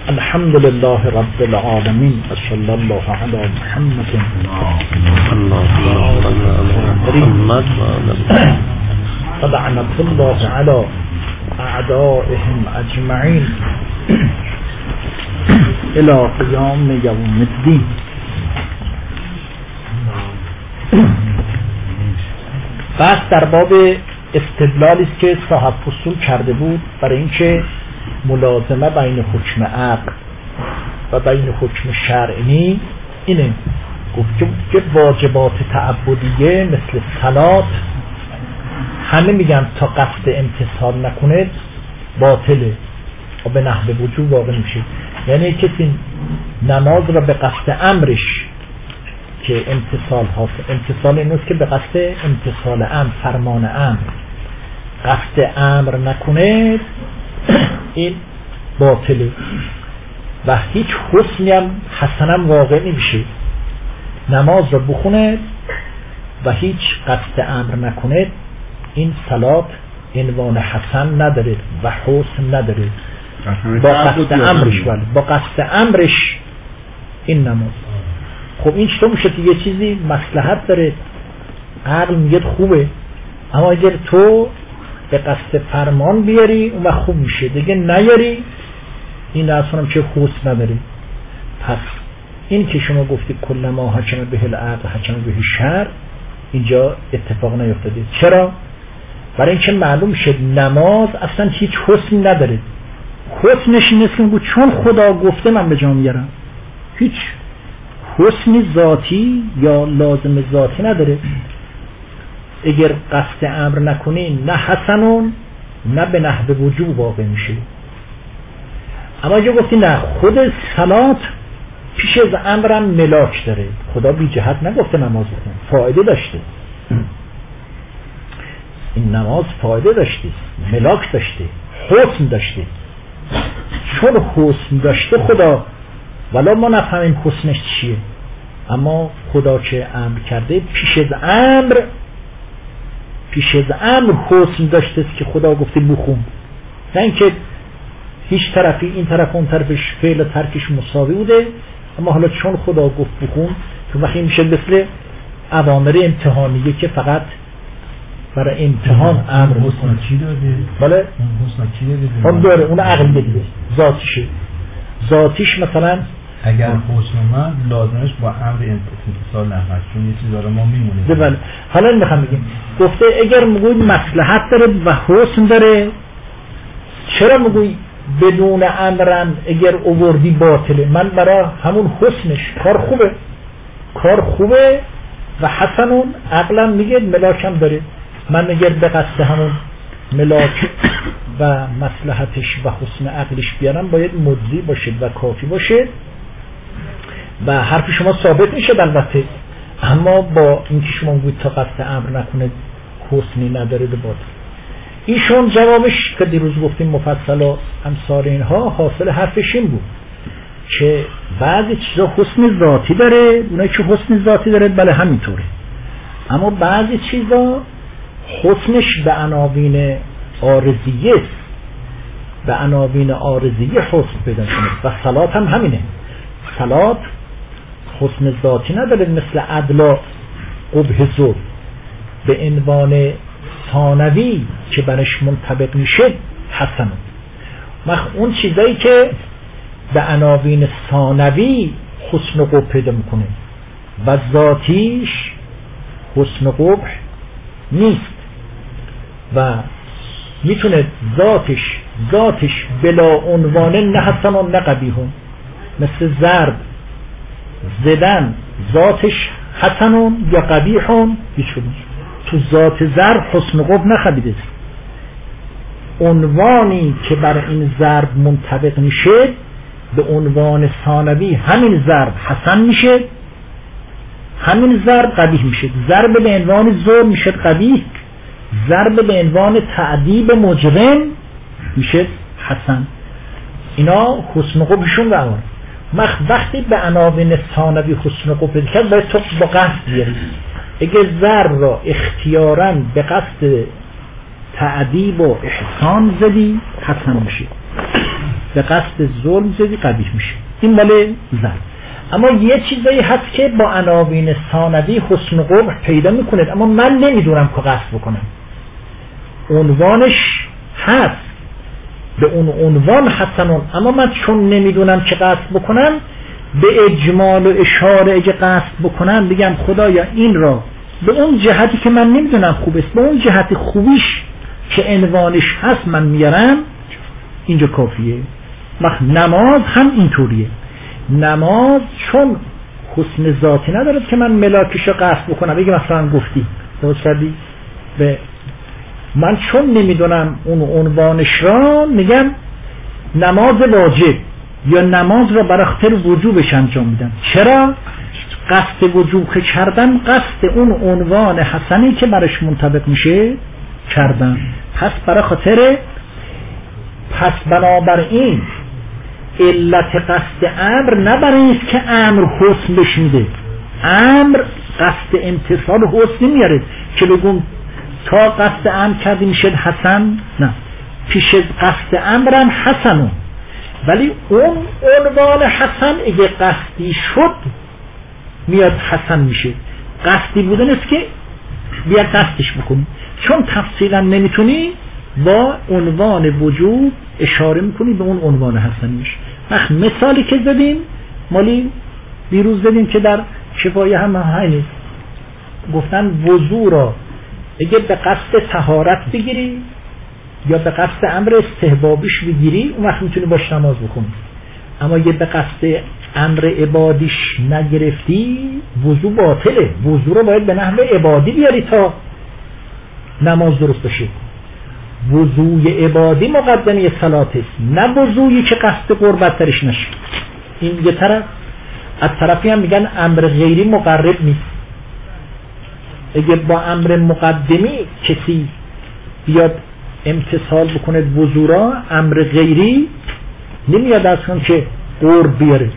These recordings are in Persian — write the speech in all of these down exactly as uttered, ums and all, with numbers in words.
الحمد لله رب العالمين و صلی الله علی محمد و لعنة الله علی اعدائهم اجمعین الى قیام یوم الدین. بس در باب استدلالی است که صاحب فصول کرده بود برای اینکه ملازمه بین حکم عقل و بین حکم شرعی اینه، گفت که واجبات تعبدیه مثل صلات همه میگن تا قصد امتثال نکنه باطله و به نحو وجوب واقع میشه. یعنی کسی نماز را به قصد امرش که امتثال حاصل، امتثال اینوست که به قصد امتثال امر، فرمان امر قصد امر نکنه این باطله و هیچ حسنی هم حسنم واقع نمیشه. نماز را بخونه و هیچ قصد امر نکنه این صلات عنوان حسن نداره و حسن نداره. با قصد امرش ولی با قصد امرش این نماز. خب این چطور میشه که یه چیزی مصلحت داره عقل میگه خوبه، اما اگر تو به قصد فرمان بیاری اون وقت خوب میشه، دیگه نیاری این اصلا چه حسن نداره. پس این که شما گفتی کل ما حکم به العقل حکم به شرع اینجا اتفاق نیفتاده. چرا؟ برای اینکه معلوم شد نماز اصلا هیچ حسنی نداره. حسنش این است که چون خدا گفته من به جا میارم، هیچ حسنی ذاتی یا لازم ذاتی نداره. اگر قصد امر نکنی نه حسنون نه به نحو وجوب واقع میشه. اما اگه گفتی نه خود صلات پیش از امرم ملاک داره، خدا بی جهت نگفته نماز بکن، فایده داشته، این نماز فایده داشته، ملاک داشته، حسن داشته. چون حسن داشته خدا، ولی ما نفهمیم حسنش چیه، اما خدا که امر کرده پیش از امر پیش از امر حسن داشته است که خدا گفته بخون، نه اینکه هیچ طرفی این طرف اون طرفش فعل ترکش مساوی بوده، اما حالا چون خدا گفت بخون تو وقتی میشه مثل اوامر امتحانیه که فقط برای امتحان امر حسن چی داده؟ بله حسن چی داده؟ اون داره، اون عقل دیگه ذاتیشه. ذاتیش مثلا اگر حسن من لازمش با امر امتثال نفرد، چون یه چیز داره ما میمونه. بله حالا میخوام بگم گفته اگر میگوید مصلحت داره و حسن داره، چرا میگوید بدون امرم اگر اووردی باطله؟ من برای همون حسنش کار خوبه، کار خوبه و حسنون عقلم میگه ملاکم داره، من اگر به قصد همون ملاک و مصلحتش و حسن عقلش بیارم باید مجزی باشه و کافی باشه و حرف شما ثابت میشه البته. اما با اینکه شما گوید تا قصد امر نکنه حسنی نداره به باطل. ایشون جوابش که دیروز گفتیم مفصل و امثال اینها حاصل حرفش این بود که بعضی چیزا حسن ذاتی داره، اونایی که حسن ذاتی داره بله همینطوره، اما بعضی چیزا حسنش به عناوین عارضیه است، به عناوین عارضیه حسن پیدا کنه و صلات هم همینه. صلات حسن ذاتی نداره مثل عدلا قبح زور، به عنوان ثانوی که برش منطبق میشه حسن. مخ اون چیزایی که به عناوین ثانوی حسن و قبح پیدا میکنه و ذاتیش حسن و قبح نیست و میتونه ذاتش ذاتش بلا عنوان نه حسن و نه قبیحون، مثل ضرب زدن ذاتش حسنون یا قبیحون بیشون. تو ذات ضرب حسن و قبح نخبیده، عنوانی که بر این ضرب منطبق میشه به عنوان ثانوی همین ضرب حسن میشه، همین ضرب قبیح میشه. ضرب به عنوان ظلم میشه قبیح، ضرب به عنوان تعذیب مجرم میشه حسن. اینا حسن و قبحشون رو وقتی به عناوین ثانوی حسن و قبح کرد باید تو با قصد بیاری. اگر ضرب را اختیاراً به قصد تعذیب و احسان زدی حسن میشه. به قصد ظلم زدی قبیح میشه. این مال زن. اما یه چیزایی هست که با عناوین ثانوی حسن و قبح پیدا میکنه، اما من نمیدونم که قصد بکنم. عنوانش هست به اون عنوان حسنون، اما من چون نمیدونم چه قصد بکنم، به اجمال و اشاره اگه قصد بکنم بگم خدایا این را به اون جهتی که من نمیدونم خوب است، به اون جهت خوبیش که عنوانش هست من میارم، اینجا کافیه. وقت نماز هم اینطوریه. نماز چون حسن ذاتی ندارد که من ملاکش رو قصد بکنم، بگم مثلا گفتی درست کردی، به من چون نمیدونم اون عنوانش را میگم نماز واجب یا نماز را برای خاطر وجوبش انجام میدم. چرا؟ قصد وجوب که کردم قصد اون عنوان حسنی که برش منطبق میشه کردم، پس برای خاطر پس بنابراین علت قصد امر نه برای اینست که امر حسن بش میده، امر قصد امتصال حسن میاره که بگم تا قصد امر کردی میشه حسن، نه، پیش قصد امرم حسنون، ولی اون عنوان حسن اگه قصدی شد میاد حسن میشه. قصدی بودن است که بیا قصدش بکنی، چون تفصیلا نمیتونی با عنوان وجود اشاره میکنی به اون عنوان حسنیش. وقت مثالی که زدیم مالی دیروز زدیم که در شفایه هم همین گفتن وضو را اگه به قصد طهارت بگیری یا به قصد امر استحبابیش بگیری اون وقت میتونی باش نماز بکنی، اما اگه به قصد امر عبادیش نگرفتی وضو باطله. وضو رو باید به نحو عبادی بیاری تا نماز درست بشه. وضوی عبادی مقدمه صلات است، نه وضویی که قصد قربت درش نشه. این یه طرف. از طرفی هم میگن امر غیری مقرب نیست. اگه با امر مقدمی کسی بیاد امتصال بکنه وضو را، امر غیری نمیاد از کن که قرب بیاره.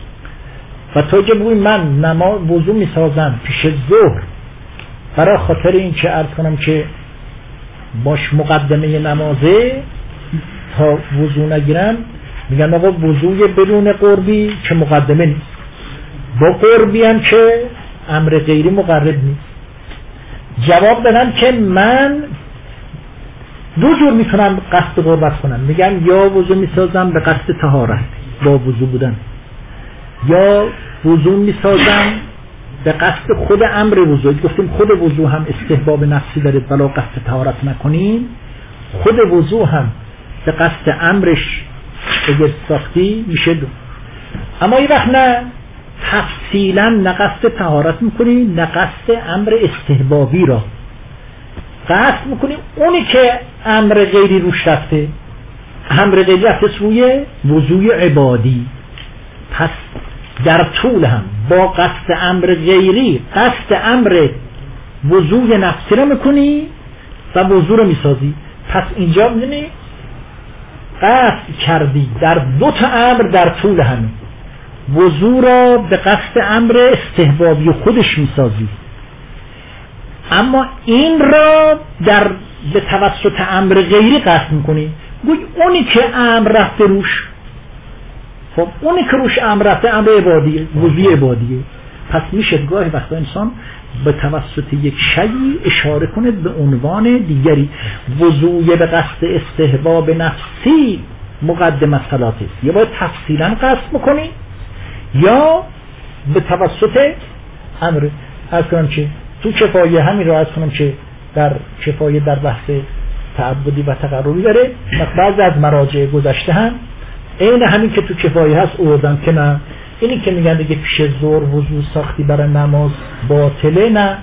و تا که بگوی من نماز وضو میسازم پیش ظهر برای خاطر این که عرض کنم که باش مقدمه نمازه تا وضو نگیرم، میگن آقا وضوی بدون قربی که مقدمه نیست، با قربی هم که امر غیری مقرب نیست. جواب دادن که من دو جور میتونم قصد قربت کنم، میگن یا وضو میسازم به قصد طهارت با وضو بودن، یا وضو میسازم به قصد خود امر وضو. گفتیم خود وضو هم استحباب نفسی داره، بلا قصد طهارت نکنیم. خود وضو هم به قصد امرش اگر ساختی میشه دو. اما این وقت نه تفصیلا نه قصد طهارت میکنی نه قصد امر استحبابی را قصد میکنیم، اونی که امر غیری روش رفته، امر غیری رفته روی وضوی عبادی، پس در طول هم با قصد امر غیری قصد امر وضوی نفسی را میکنی و وضو را میسازی. پس اینجا میدونی قصد کردی در دو تا امر در طول همه، وضو را به قصد امر استحبابی خودش میسازی، اما این را در به توسط امر غیری قصد میکنی. گوی اونی که امر رفته روش، خب اونی که روش امر رفته امر عبادیه، وضوی عبادیه. پس میشه گاهی وقتا انسان به توسط یک شیئی اشاره کنه به عنوان دیگری. وضوی به قصد استحباب نفسی مقدم از صلات است، یا باید تفصیلا قصد بکنی یا به توسط امر. از کنم که تو کفایه همین را از کنم که در کفایه در بحث تعبدی و تقربی داره، بعضی از مراجع گذشته هم این همین که تو کفایه هست اوردن که نه، اینی که میگن دیگه پیش ظهر وضو ساختی برای نماز باطله، نه،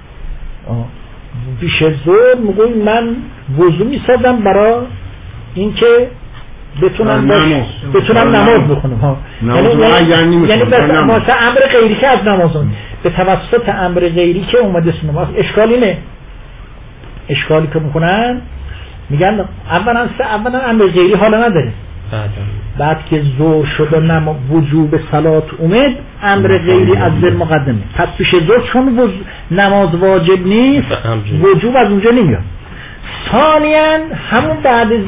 پیش ظهر میگوی من وضو میسازم برای این که بتونم باش بتونم نماز بخونم ها. یعنی یعنی مثلا امر غیری که از نمازون به توسط امر غیری که اومده سنماز. اشکالی نه، اشکالی که میکنن میگن اولا اولا امر غیری حالا نداره، بعد که ظهر شد و نم وجوب صلات اومد امر غیری از ذل مقدمه، پس پیش ظهر چون نماز واجب نیست وجوب از اونجا نمیاد. ثانیاً همون بعد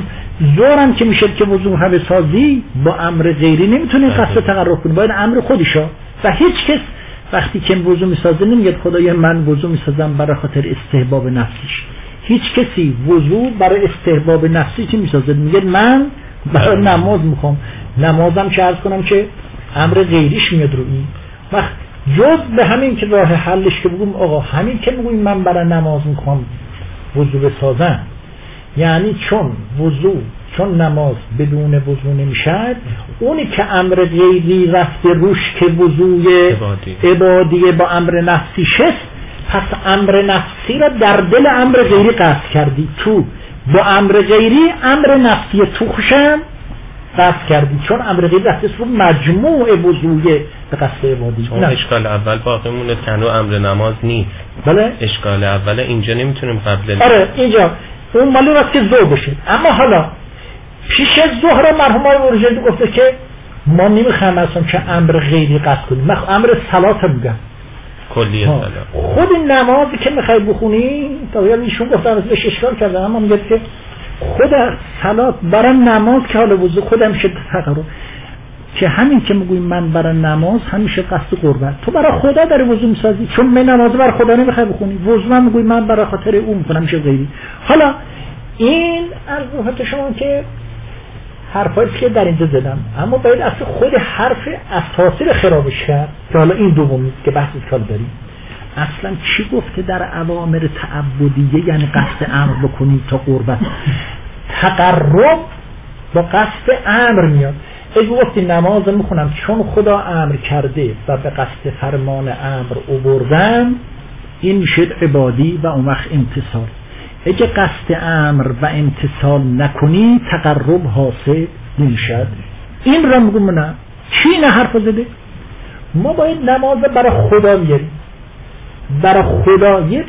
ظهرم که میشه که وضو هم سازی با امر غیری نمیتونه قصد تقرب کنه، باید امر خودشا. و هیچ کس وقتی که وضو میسازه نمیگه خدایا من وضو میسازم برای خاطر استحباب نفسیش. هیچ کسی وضو برای استحباب نفسی که میسازه میگه من برای نماز میخوام، نمازم که عرض کنم که امر غیریش میاد رو این. وقت جز به همین که راه حلش که بگم آقا همین که بگم من برای نماز میخوام وضو بسازم، یعنی چون وضو چون نماز بدون وضو نمیشد، اونی که امر غیری رفته روش که وضوی عبادی. عبادی با امر نفسی شست، پس امر نفسی را در دل امر غیری قصد کردی، تو با امر غیری امر نفسی تو خوشم قصد کردی، چون امر غیری رفته رو مجموع وضوی به قصد عبادی. چون اشکال اول باقی مونه کنو امر نماز نیست. بله اشکال اول اینجا نمیتونیم قبل. آره اینجا اون مالی وقت که ظهر بشه. اما حالا پیش از ظهر مرحوم های ورژندی گفته که ما نمیخوایم اصلا که امر غیری قصد کنیم، من امر صلات میگم کلیه صلات. خود نمازی که میخوای بخونی تا یعنی ایشون گفتن ازش اشکال کردن، اما میگه که خود صلات برای نماز که حالا وضو خودم شد تقرب، که همین که میگویم من برای نماز همیشه قصد قربت، تو برای خدا داری وضو میسازی، چون من نماز برای خدا نمیخوای بخونی، وضو من میگویم من برای خاطر اون میکنم میشه غیری. حالا این از شما که حرفایی که در اینجا زدم، اما باید اصلا خود حرف اساسی رو خرابش کرد که حالا این دومی که بحث کال داریم. اصلا چی گفته در اوامر تعبدیه یعنی قصد امر بکنید تا قربت؟ تقرب با قصد امر میاد. اگه گفتی نماز میخونم چون خدا امر کرده و به قصد فرمان امر عبردم، این میشه عبادی و اون وقت امتصال. اگه قصد امر و امتصال نکنی تقرب حاصل نمیشد. این را میگم نه چی نه حرف زده. ما باید نماز برای خدا میاریم، برای خدا یه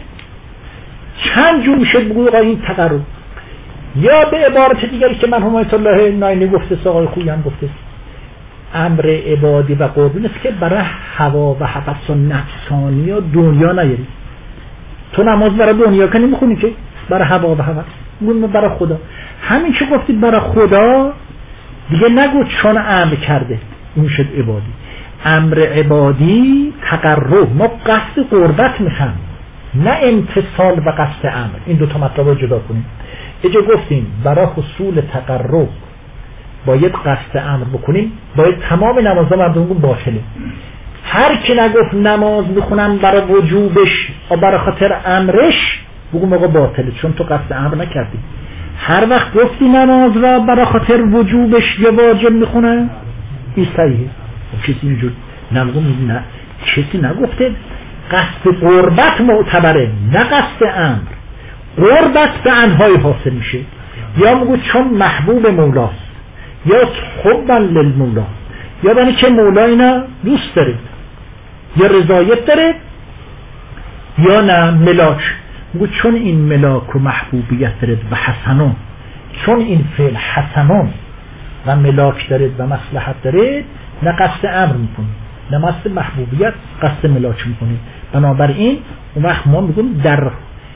چند جور میشه بگو آقا این تقرب، یا به عبارت دیگری که مرحوم آیت الله ناینی گفته، آقای خویی هم گفته، امر عبادی و قربی نیست که برای هوا و هوس و نفسانی و دنیا نیاری. تو نماز برای دنیا که نمیخونی که، برای هوا و هوس، اون برای خدا. همین که گفتید برای خدا دیگه نگو چون امر کرده این شد عبادی. امر عبادی تقرب، ما قصد قربت میخوام نه امتصال و قصد امر. این دو تا مطلب رو جدا کنیم. اگه گفتیم برای حصول تقرب باید قصد امر بکنیم، باید تمام نمازها مردم باطله. هر کی نگفت نماز میخونم برای وجوبش و برای خاطر امرش، بگو آقا باطله، چون تو قصد امر نکردی. هر وقت گفتی نماز را برای خاطر وجوبش یا واجب میخونم، این صحیحه. کسی اینجور نمگم نه، کسی نگفته قصد قربت معتبره نه قصد امر. قربت به انهای حاصل میشه، یا میگو چون محبوب مولاست، یا حبا للمولا، یا بانی که مولا اینا دوست داره یا رضایت داره، یا نه ملاک، میگو چون این ملاک و محبوبیت داره و حسنون، چون این فعل حسنون و ملاک داره و مصلحت داره، نه قصد امر میکنی نه قصد محبوبیت، قصد ملاک میکنی. بنابراین اون وقت ما میگیم در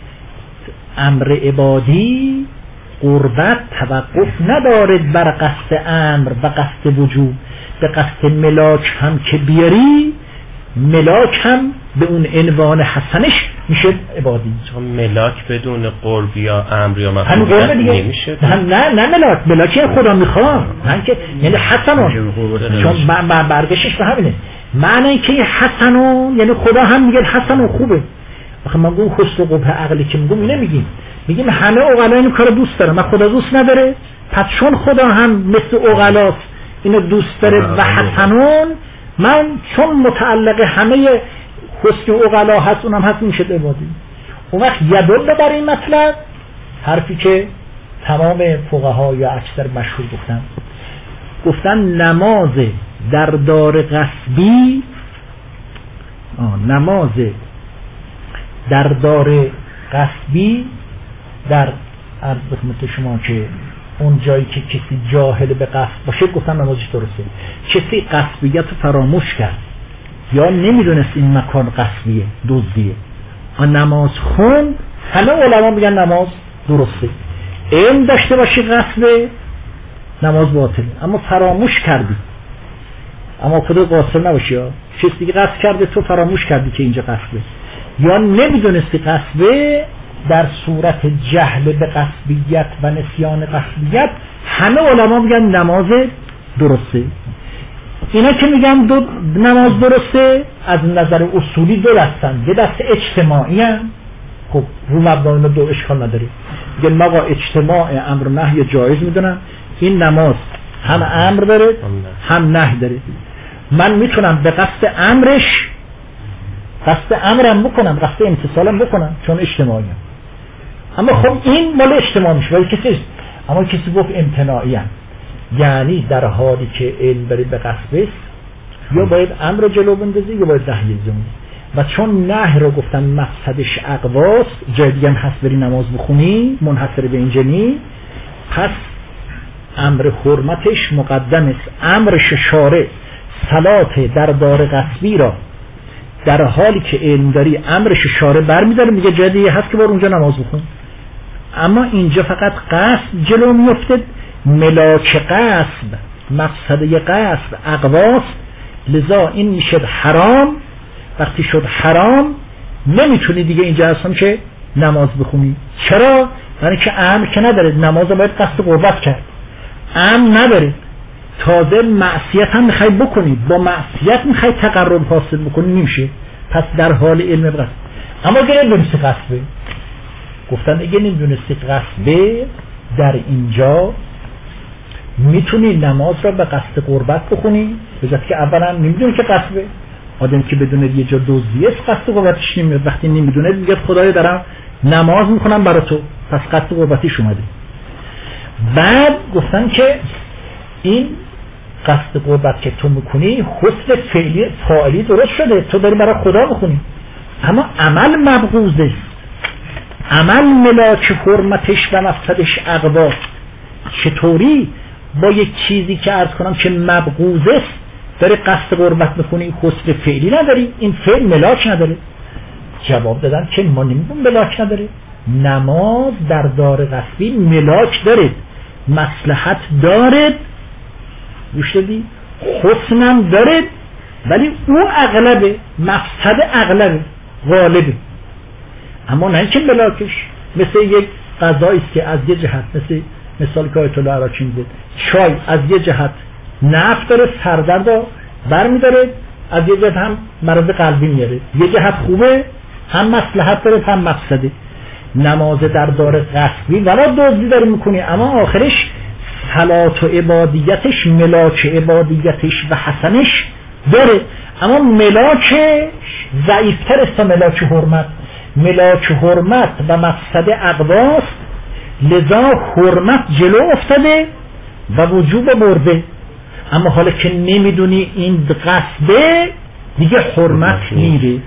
امر عبادی قربت توقف ندارد بر قصد امر و قصد وجوب. به قصد ملاک هم که بیاری، ملاک هم به اون عنوان حسنش میشه عبادی. چون ملاک بدون قرب یا امر یا محبوبیت نمیشه. نه نه نه ملاک ملاک خدا میخواد، نه که یعنی حسنون، چون برگشتش به همینه. معنی که حسنون یعنی خدا هم میگه حسنون خوبه. آخه من میگم حسن و قبح عقلی که میگم اینه میگیم میگیم همه عقلا این کارو دوست داره، من خدا دوست نداره، پس چون خدا هم مثل عقلاست اینو دوست داره و حسنون، من چون متعلق همه حسن و عقلا هست اونم هست میشه عبادی. اون وقت یدل بر این مطلب حرفی که تمام فقها یا اکثر مشهور گفتن، گفتن نماز در دار غصبی، نماز در دار غصبی در عرض خدمت شما که اون جایی که کسی جاهل به قصب باشه گفتن نمازش درسته. کسی قصبیت رو فراموش کرد یا نمیدونست این مکان قصبیه دزدیه، آن نماز خون، همه علما میگن نماز درسته. علم داشته باشی قصبه، نماز باطله، اما فراموش کردی. اما خدا قاصر نباشی ها، کسی دیگه قصد کرده تو فراموش کردی که اینجا قصده، یا نمیدونستی قصده. در صورت جهل به قصبیت و نسیان قصبیت همه علما میگن نماز درسته. اینا که میگن دو نماز درسته از نظر اصولی دو دستن، یه دست اجتماعی هم. خب رو مبنای دو اشکال نداره، میگن آقا اجتماع امر نهی جایز میدونن، این نماز هم امر داره هم نهی داره. من میتونم به قصد امرش قصد امرم بکنم، قصد امتصالم بکنم چون اجتماعی هم. اما خب این مال اجتماع میشه ولی کسی، اما کسی گفت امتناعی هم، یعنی در حالی که علم بری به قصد یا باید امر جلو بندازی یا باید نهی زمین. و چون نهی رو گفتن مقصدش اقواس، جای دیگه هم هست بری نماز بخونی منحصر به این جنی، پس امر حرمتش مقدم است. امر شارع صلات در دار قصبی را در حالی که علم داری امرش شارع برمی‌داره، میگه جای دیگه هست که بار اونجا نماز بخون. اما اینجا فقط قصد جلو میفته، ملاک قصد مقصده قصد اقواس، لذا این میشه حرام. وقتی شد حرام نمیتونی دیگه اینجا اصلا که نماز بخونی. چرا؟ برای که امر که نداره، نماز باید قصد قربت کرد، امر نداره. تازه معصیت هم میخوای بکنی، با معصیت میخوای تقرب حاصل بکنی، نمیشه. پس در حال علم قصد. اما اگه نمیدونستی قصده، گفتن اگه نمیدونستی قصده، در اینجا میتونی نماز را به قصد قربت بخونی، بذات که اولا نمیدونی که قصده. آدم که بدونه یه جا دوزیه قصد قربتش نمیاد، وقتی نمیدونه میگه خدای دارم نماز میکنم برای تو، پس قصد قربتیش اومده. بعد گفتن که این قصد قربت که تو میکنی حسن فعلی فاعلی درست شده، تو داری برای خدا میکنی، اما عمل مبغوضه. عمل ملاک حرمتش و مقصدش اقوا. چطوری با یک چیزی که عرض کنم که مبغوضه داری قصد قربت میکنی، حسن فعلی نداری، این فعل ملاک نداره؟ جواب دادن که ما نمیگیم ملاک نداره. نماز در دار قصبی ملاک داره، مصلحت داره، گوش دادی؟ حسنم داره، ولی او اغلبه، مقصد اغلبه، غالبه. اما نه که ملاکش مثل یک غذایی است که از یه جهت، مثل مثال که آیت الله عراقی میگه، چای از یه جهت نفع داره، سردرد رو برمی‌داره، از یه جهت هم مرض قلبی میاره. یه جهت خوبه، هم مصلحت داره هم مقصده. نماز در دار قصبی ولا دزدی داری میکنی، اما آخرش صلات و عبادیتش، ملاک عبادیتش و حسنش داره، اما ملاکش ضعیفتر است تا ملاک حرمت. ملاک حرمت و مقصد اقواس، لذا حرمت جلو افتاده و وجوب برده. اما حالا که نمیدونی این قصده، دیگه حرمت میره.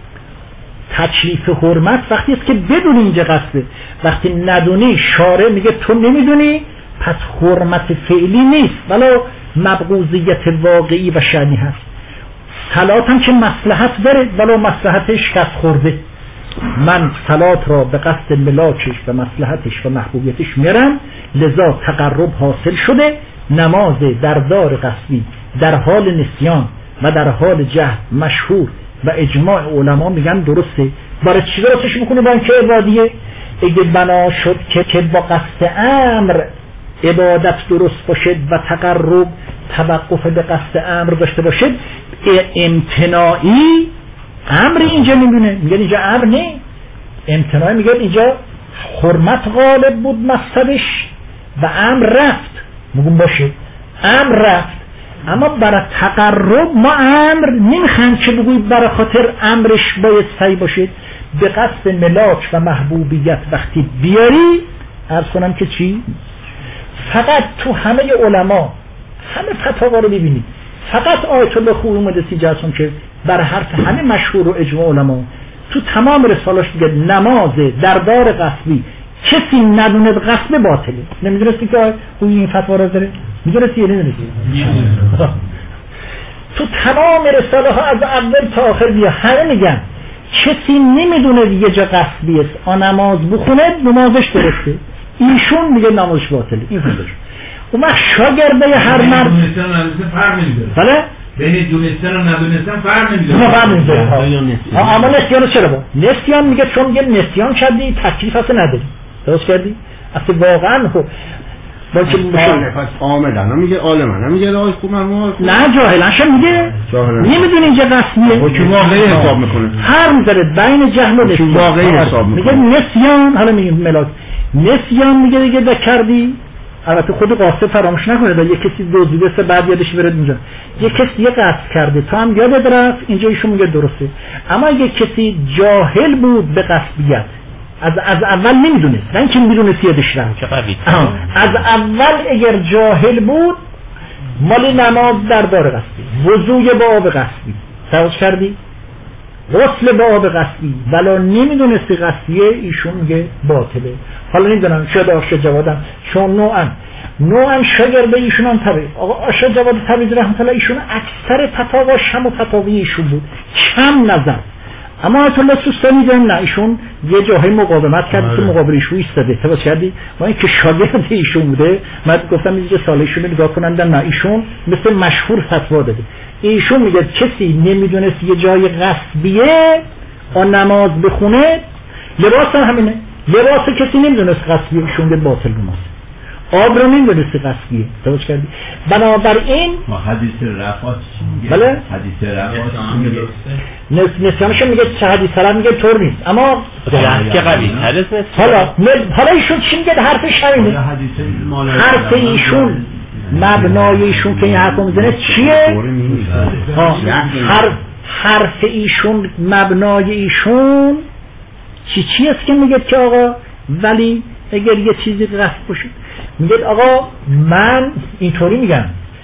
تکلیف حرمت وقتی است که بدونی اینجا قصده، وقتی ندونی شارع میگه تو نمیدونی، پس حرمت فعلی نیست ولی مبغوضیت واقعی و شأنی هست. صلات هم که مصلحت داره ولی مصلحتش کس خورده. من صلات را به قصد ملاکش و مصلحتش و محبوبیتش میرم، لذا تقرب حاصل شده. نماز در دار قصبی در حال نسیان و در حال جهل مشهور و اجماع علما میگن درسته. برای چی درستش میکنه؟ با اینکه عبادیه. اگه بنا شد که که با قصد امر عبادت درست باشد و تقرب توقف به قصد امر داشته باشد، امتناعی امر اینجا نمیدونه، میگن اینجا امر نه، امتناعی میگن اینجا حرمت غالب بود مقصدش و امر رفت. میگم باشه امر رفت، اما برای تقرب ما امر نمیخوایم که بگویید برای خاطر امرش باید صحیح باشید. به قصد ملاک و محبوبیت وقتی بیاری، عرض کنم که چی؟ فقط تو همه علما همه فتاوا رو ببینید، فقط آیت الله خوب اومده سی جلسم که بر حرف همه مشهور و اجماع علما تو تمام رسالاش دیگه نماز در دار قصبی کسی ندونه قصد باطله. نمیدونستی که اون این فتوا رو داره؟ میدونستی یا نمیدونستی؟ تو تمام رساله ها از اول تا آخر بیا همه میگن کسی نمیدونه یه جا قصبی است آن نماز بخونه نمازش درسته، ایشون میگه نمازش باطله. این فردش اون وقت شاگرده هر مرد دونستن و ندونستن فرق نمی‌کنه. بله بین دونستن و ندونستن فرق نمی‌کنه. نه فرق نمی‌کنه. اما نسیان چرا با؟ نسیان میگه چون میگه نسیان کردی تکلیف اصلا نداری. درست کردی؟ اصلا واقعا خب با که عاملا نمیگه عالما نمیگه آقای خوب من نه جاهلانش میگه نمیدونی اینجا قسمیه با که واقعی حساب میکنه هر میذاره بین جهل و نسیان واقعی حساب میکنه میگه نسیان حالا میگه ملاک نسیان میگه دیگه دکردی البته خود قاصد فراموش نکنه دا یه کسی دزدیده سه بعد یادش بره اونجا یه کسی یه قصد کرده تو هم یادت رفت اینجا ایشون میگه درسته اما یه کسی جاهل بود به قصدیت از از اول نمیدونست نه اینکه میدونست یادش رفت از اول اگر جاهل بود مال نماز در بار قصدی وضوء با آب قصدی سواج کردی غسل با آب قصدی ولی نمیدونستی قصدیه ایشون میگه باطله حالا نمیدونم شاید آشا جوادم چون نوعا نوعا شاگرده ایشون هم طبیعی آقا آشا جواد طبیعی رحمت الله ایشون اکثر فتاواش هم فتاوی ایشون بود کم نظر اما آیت الله سوستانی داریم نه ایشون یه جاهای مقاومت کرد که مقابل ایشون ایستاده توجه کردی ما این که شاگرد ایشون بوده من گفتم اینجا سالشون نگاه کنن نه ایشون مثل مشهور فتوا داده ایشون میگه کسی نمیدونست یه جای غصبیه آن نماز بخونه لباس هم همینه لباس کسی نمیدونست غصبیه ایشون به باطل نماز آب رو نمیدونست غصبیه توجه کردی بنابراین ما حدیث رفعات بله حدیث رفعات نسیانش میگه چه حدیث سلام میگه طور نیست اما که قوی حدیث حالا حالا ایشون چی میگه حرفش همینه حرف ایشون مبنای ایشون که این حرف میزنه چیه حرف حرف ایشون مبنای ایشون چی چی است که میگه که آقا ولی اگر یه چیزی قصد باشه میگه آقا من اینطوری میگم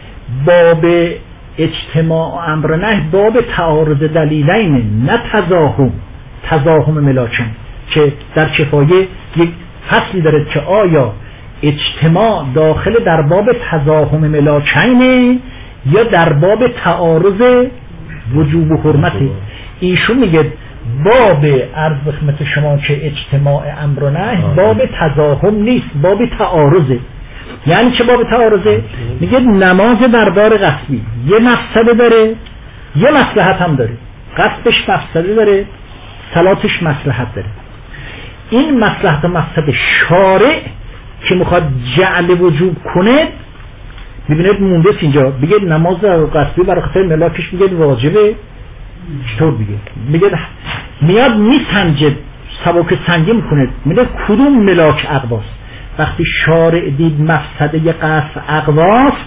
باب اجتماع و امر نه باب تعارض دلیلین نه تزاحم تزاحم ملاکن که در کفایه یک فصلی داره که آیا اجتماع داخل در باب تزاحم ملاکینه یا در باب تعارض وجوب و حرمته ایشون میگه باب عرض به خدمت شما که اجتماع امر و نهی باب تزاحم نیست باب تعارضه یعنی چه باب تعارضه میگه نماز دربار قصدی یه مفسده داره یه مصلحت هم داره قصدش مفسده داره صلاتش مصلحت داره این مصلحت و مفسده شارع که میخواد جعل وجوب کنه میبینید مونده اینجا بگه نماز قصدی برای خاطر ملاکش میگه واجبه چطور بگه میگه میاد میسنجه سبک سنجی میکنه میگه کدوم ملاک اقواست وقتی شارع دید مفسده قصد اقواست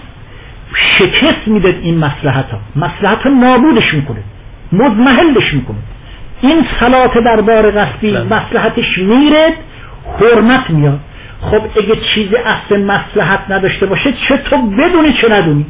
شکست میده این مصلحت ها مصلحت ها نابودش میکنه مضمحلش میکنه این صلات دربار قصدی مصلحتش میره حرمت میاد خب اگه چیزی اصل مصلحت نداشته باشه چطور بدونی چه ندونی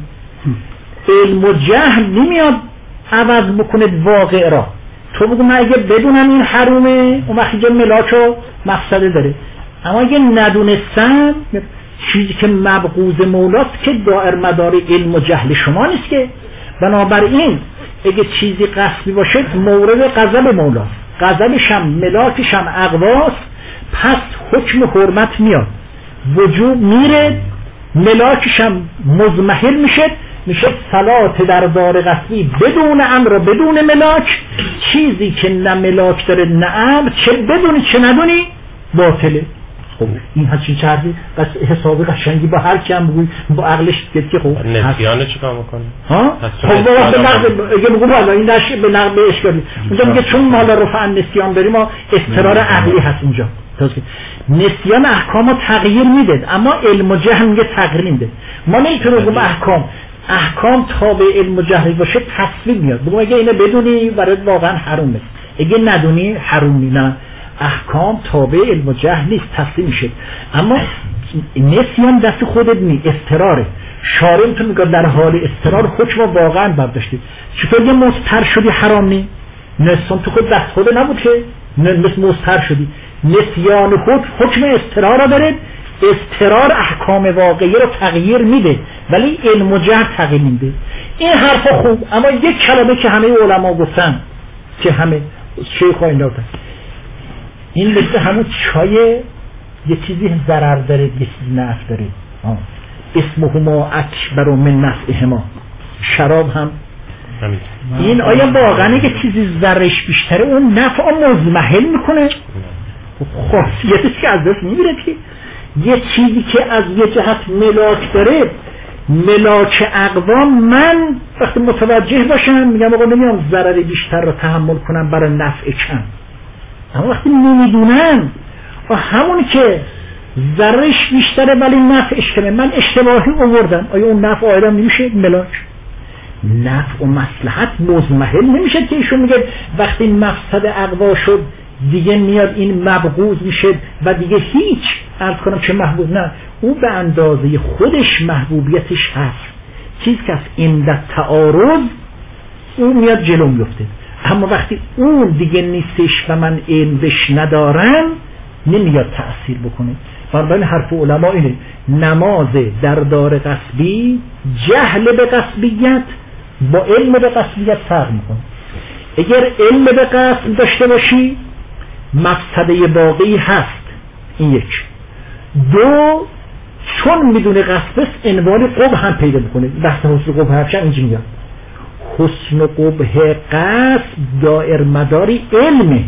علم و جهل نمیاد عوض بکنه واقع را تو بگو من اگه بدونم این حرومه اون وقتی جا ملاک و مفسده داره اما اگه ندونستم چیزی که مبغوض مولاست که دائر مدار علم و جهل شما نیست که بنابراین اگه چیزی قصدی باشه مورد غضب مولاست غضبش هم ملاکش هم اقواست پس حکم حرمت میاد وجوب میره ملاکش هم مضمحل میشه میشه صلات در دار قصدی بدون امر و بدون ملاک چیزی که نه ملاک داره نه امر چه بدونی چه ندونی باطله خب این هرچین چردی بس حسابی قشنگی با هر کم بگوی با عقلش دیگه که خب نسیانه چیکار میکنه ها خب با به نقد اگه بگو والا این داش به نقد اشکالی اونجا میگه چون مال رفع نسیان بریم ما اضطرار عقلی هست اونجا نسیان احکامو تغییر میده اما علم و جهل میگه تغییر نمیده ما نمیتونیم بگیم احکام احکام تابع علم و جهل باشه تصویب میاد بگم اگه اینو بدونی برای واقعا حرومه اگه ندونی حرومی نه احکام تابع علم و جهل نیست تصویب میشه اما نسیان دست خودت نی اضطراره شارع تو میگه در حال اضطرار حکم واقعا برداشتی چطور یه مضطر شدی حرام نی نسیان تو خود دست خود نبود که مثل مضطر شدی نسیان خود حکم اضطرار را داره اضطرار احکام واقعی رو تغییر میده ولی علم و جهل تغییر میده این حرفا خوب اما یک کلمه که همه علما گفتن که همه شیخ ها این دارن این مثل همون چای یه چیزی ضرر داره یه چیزی نفع داره اسمهما اکبر من نفعهما. شراب هم این آیا واقعا اگه چیزی ذرش بیشتره اون نفع مزمحل میکنه؟ خاصیتش که از دست میگیره که یه چیزی که از یه جهت ملاک داره، ملاک اقوام، من وقتی متوجه باشم میگم آقا نمیام ضرر بیشتر رو تحمل کنم برای نفع کم. اما وقتی نمیدونن و همون که ضررش بیشتره ولی نفعش کمه، من اشتباهی آوردم، آیا اون نفع آیدم نمیشه ملاک؟ نفع و مصلحت مزمحل نمیشه که ایشون میگه وقتی مفسد اقوا شد دیگه میاد این مبغوض میشه و دیگه هیچ عرض کنم چه محبوب، نه، او به اندازه خودش محبوبیتش هست، چیز که از این تعارض او میاد جلو میفته. اما وقتی اون دیگه نیستش و من علم بش ندارم نمیاد تأثیر بکنه. بنابراین حرف علما اینه نماز در دار قصبی جهل به قصبیت با علم به قصبیت فرق میکنه. اگر علم به قصب داشته باشی مفسده واقعی هست، این یک. دو، چون میدونه قصب است انوال قبح هم پیدا میکنه. بحث حسن قبح هرچند اینجا میگم حسن قبح قصب دائر مداری علمه،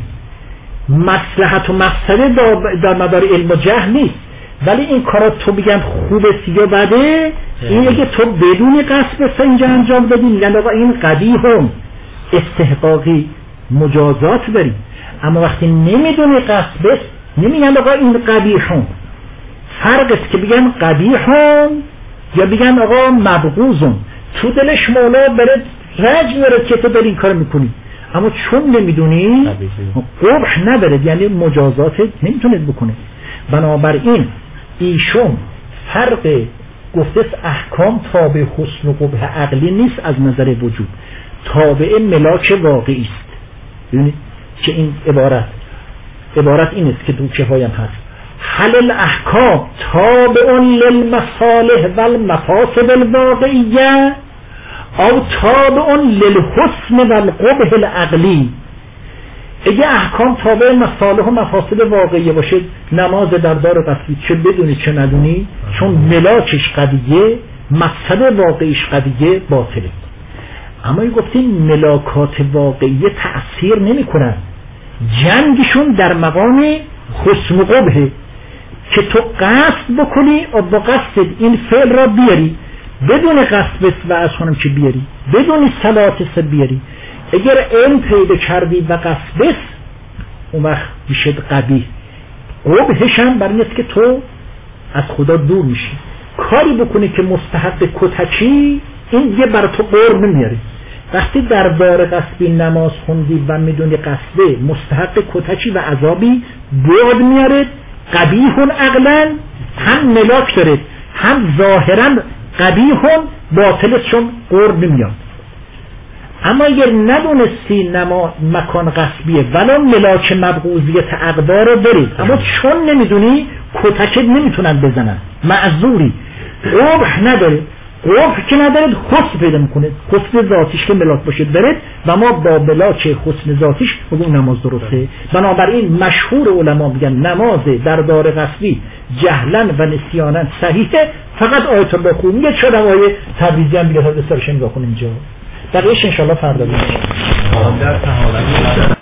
مصلحت و مفسده در مدار علم و جهل نیست. ولی این کارات تو بگم خوبه یا بده، اینه که تو بدون قصب اینجا انجام دادی، میگن آقا این قبیح هم استحقاقی مجازات داری. اما وقتی نمیدونی قصب نمیگن آقا این قبیح هم. فرق است که بگن قبیح هم یا بگن آقا مبغوض، تو دلش مولا بره رج میاره که تو داری این کار میکنی، اما چون نمیدونی قبح نداره، یعنی مجازات نمیتونید بکنه. بنابراین ایشون فرق گفته احکام تابع حسن و قبح عقلی نیست، از نظر وجود تابع ملاک واقعی است. ببینید که این عبارت عبارت این است که تو کفایم هست حل الاحکام تابع للمصالح والمفاسد الواقعیه او تابع للحسن والقبح العقلی. اگه احکام تابع مصالح و مفاسد واقعیه باشه، نماز در دار قصبی چه بدونی چه ندونی، چون ملاکش قضیه مقصد واقعیش قضیه باطله. اما گفتیم ملاکات واقعیه تأثیر نمی کنن، جنگشون در مقام حسن و قبحه که تو قصد بکنی و با قصد این فعل را بیاری، بدون قصد و از خونم که بیاری، بدون صلاتس بیاری. اگر علم پیدا کردی و قصد اون وقت میشه قبیح. قبحش هم برای نیست که تو از خدا دور میشی، کاری بکنی که مستحق کتکی، این دیگه برای تو قرب نمیاری. وقتی در دار قصبی نماز خوندی و میدونی قصده مستحق کتکی و عذابی بعد میاره، قبیحون عقلا هم ملاک داره هم ظاهرا قبیحون باطلت چون قرب نمیاد. اما اگر ندونستی نما مکان قصبیه ولی ملاک مبغوضیت اقدار رو دارید، اما چون نمیدونی کتکت نمیتونن بزنن، معذوری، قبح نداره. قبح که ندارید حسن پیدا میکنه، حسن ذاتیش که ملاک باشه دارید و ما با ملاک حسن ذاتیش بگیم نماز درسته. بنابراین مشهور علما میگن نماز در دار قصبی جهلا و نسیانا صحیحه، فقط آیت الله خوب میگه چرا آیه تبریزی هم میگه تا دستارش نگاه کنیم اینجا. بقیه‌اش انشاءالله فردا میشه.